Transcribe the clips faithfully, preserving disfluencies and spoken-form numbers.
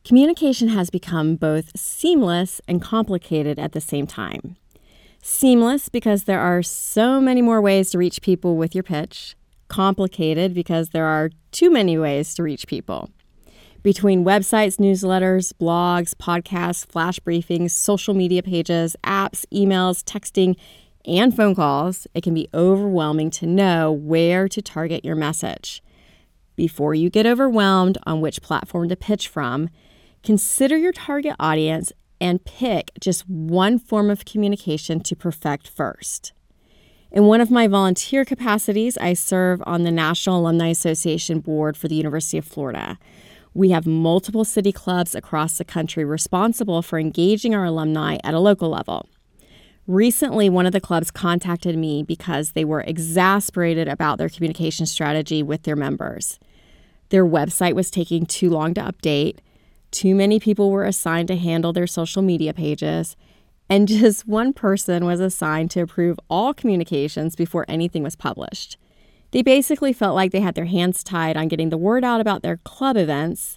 Communication has become both seamless and complicated at the same time. Seamless because there are so many more ways to reach people with your pitch. Complicated because there are too many ways to reach people. Between websites, newsletters, blogs, podcasts, flash briefings, social media pages, apps, emails, texting, and phone calls, it can be overwhelming to know where to target your message. Before you get overwhelmed on which platform to pitch from, consider your target audience and pick just one form of communication to perfect first. In one of my volunteer capacities, I serve on the National Alumni Association board for the University of Florida. We have multiple city clubs across the country responsible for engaging our alumni at a local level. Recently, one of the clubs contacted me because they were exasperated about their communication strategy with their members. Their website was taking too long to update, too many people were assigned to handle their social media pages, and just one person was assigned to approve all communications before anything was published. They basically felt like they had their hands tied on getting the word out about their club events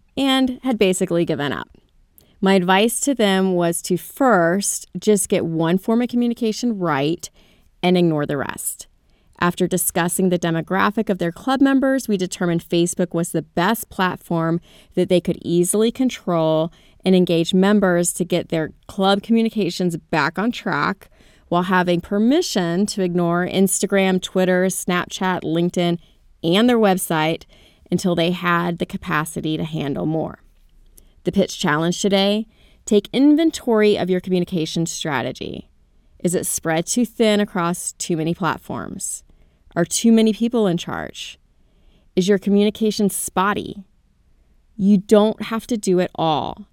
and had basically given up. My advice to them was to first just get one form of communication right and ignore the rest. After discussing the demographic of their club members, we determined Facebook was the best platform that they could easily control and engage members to get their club communications back on track while having permission to ignore Instagram, Twitter, Snapchat, LinkedIn, and their website until they had the capacity to handle more. The pitch challenge today: take inventory of your communication strategy. Is it spread too thin across too many platforms? Are too many people in charge? Is your communication spotty? You don't have to do it all.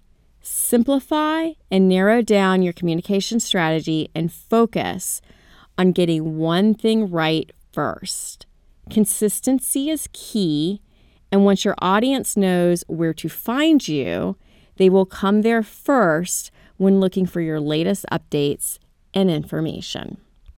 Simplify and narrow down your communication strategy and focus on getting one thing right first. Consistency is key, and once your audience knows where to find you, they will come there first when looking for your latest updates and information.